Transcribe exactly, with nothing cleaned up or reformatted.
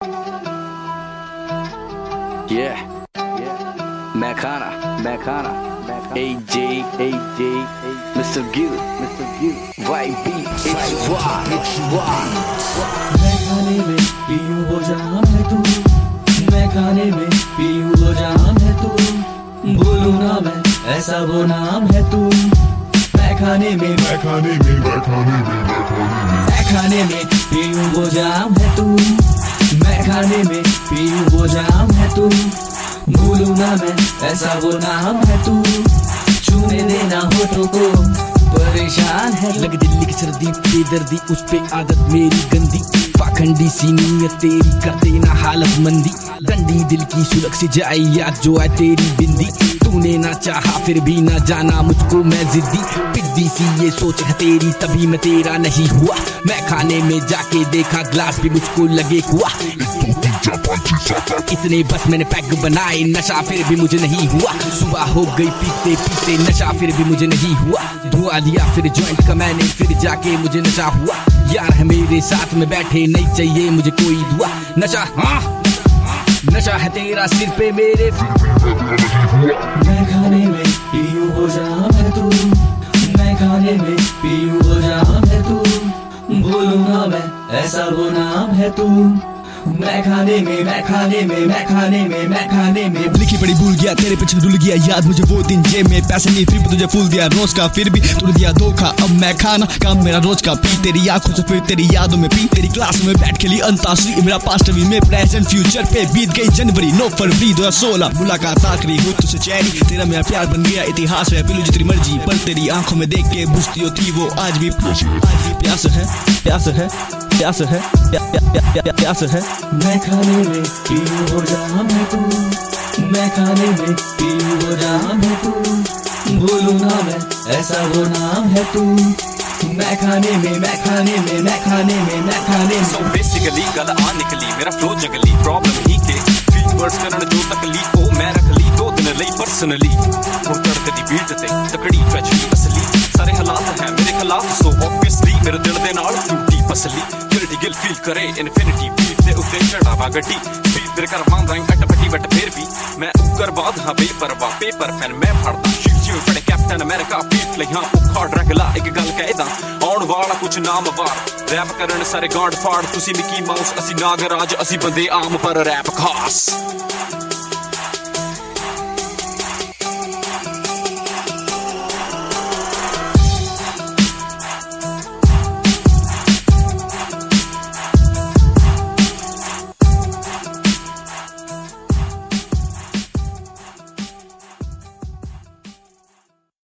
Yeah, yeah. Mekana, Mekana, A J, A J, Mister Gill, Mister Gill, Y B, H Y, H Y. मैं खाने में पीयूं वो जाम है तू, मैं खाने में पीयूं वो जाम है तू, भूलूं ना मैं ऐसा वो नाम है तू। मैं खाने में मैं खाने में मैं खाने में मैं खाने में पीयूं वो जाम है तू, मैं खाने में पीयूं वो जाम है तू, भूलूं ना मैं ऐसा वो नाम है तू। छूने देना होठों को परेशान है, लग दिल्ली की सर्दी बेदर्दी उस पे आदत मेरी गंदी, पाखंडी सी नीयत तेरी कर देना हालत मंदी, गंदी दिल की सुलग से जाए याद जो है तेरी बिंदी। तूने ना चाहा फिर भी ना जाना मुझको मैं जिद्दी, पिद्दी सी ये सोच है तेरी तभी मैं तेरा नहीं हुआ। मैं खाने में जाके देखा ग्लास भी मुझको लगे कुआ, इतने बस मैंने पैग बनाए नशा फिर भी मुझे नहीं हुआ। सुबह हो गई पीते पीते नशा फिर भी मुझे नहीं हुआ, धुआ लिया फिर जॉइंट का मैंने फिर जाके मुझे नशा हुआ। यार है मेरे साथ में बैठे नहीं चाहिए मुझे कोई दुआ, नशा हाँ नशा है तेरा सिर पे मेरे। मैं खाने में पीयूं वो जाम है तू, मैं खाने में पीयूं वो जाम है तू, भूलूं ना मैं ऐसा वो नाम है तू। मैं खाने में मैं खाने में मैं खाने में मैं खाने में लिखी पड़ी भूल गया तेरे पीछे डुल गया याद मुझे वो दिन जेब में पैसे नहीं फिर भी तुझे फूल दिया रोज का फिर भी तोड़ दिया धोखा। अब मैं खाना काम मेरा रोज का पी तेरी आंखों से फिर तेरी यादों में पी तेरी क्लास में बैठ खेली अंताक्षरी, मेरा पास्ट भी में प्रेजेंट फ्यूचर पे बीत गई जनवरी नौ फरवरी दो हजार सोलह। मुलाकात आखिरी हुई तुझसे चेहरी तेरा मेरा प्यार बन गया इतिहास है, पिलू जितनी मर्जी पर तेरी आंखों में देख के बुझती होती वो आज भी प्यास है प्यास है प्यास है प्यास है। मैं खाने में पीयूं वो जाम है तू, मैं खाने में पीयूं वो जाम है तू, भूलूं ना मैं ऐसा वो नाम है तू। मैं खाने में मैं खाने में मैं खाने में मैं खाने में So basically गल आ निकली मेरा फ्लो जंगली, प्रॉब्लम ही के फील वर्ड्स करन जो तकलीफ ओ मैं रख ली दो दिन ਲਈ पर्सनली। ਹੁਣ ਤੜਕ ਦੀ ਬੀਟ ਤੇ ਤਕੜੀ ਟ੍ਰੈਜਡੀ ਅਸਲੀ, ਸਾਰੇ ਹਾਲਾਤ ਹੈ ਮੇਰੇ ਖਿਲਾਫ ਸੋ ਆਬਵੀਅਸਲੀ ਮੇਰੇ ਦਿਲ ਦੇ ਨਾਲ ਟੁੱਟੀ ਪਸਲੀ। ਗਿਲਟੀ ਗਿਲ ਫੀਲ ਕਰੇ ਇਨਫਿਨਿਟੀ ਬੀਟ ਦੇ ਉੱਤੇ ਚੜਾਵਾ ਗੱਡੀ, ਸਪੀਡ ਤੇਰੇ ਘਰ ਮਾਂਦਾ ਘੱਟ ਪੱਟੀ ਬਟ ਫਿਰ ਵੀ ਮੈਂ ਉੱਕਰ ਬਾਦ ਹਾਂ ਬੇਪਰਵਾਹ ਪੇਪਰ ਪੈਨ ਮੈਂ ਫੜਦਾ ਸ਼ਿਟ ਜਿਉਂ ਫੜੇ ਕੈਪਟਨ ਅਮਰੀਕਾ ਪੀਟ ਲਈ ਹਾਂ ਭੁੱਖਾ ਡਰੈਗਲਾ। ਇੱਕ ਗੱਲ ਕਹਿਦਾ ਆਉਣ ਵਾਲਾ ਕੁਛ ਨਾਮਵਾਰ ਰੈਪ ਕਰਨ ਸਾਰੇ ਗਾਂਡ ਫਾੜ, ਤੁਸੀਂ ਮਿਕੀ ਮਾਊਸ ਅਸੀਂ ਨਾਗਰਾਜ ਅਸੀਂ ਬੰਦੇ ਆਮ ਪਰ ਰੈਪ ਖਾਸ।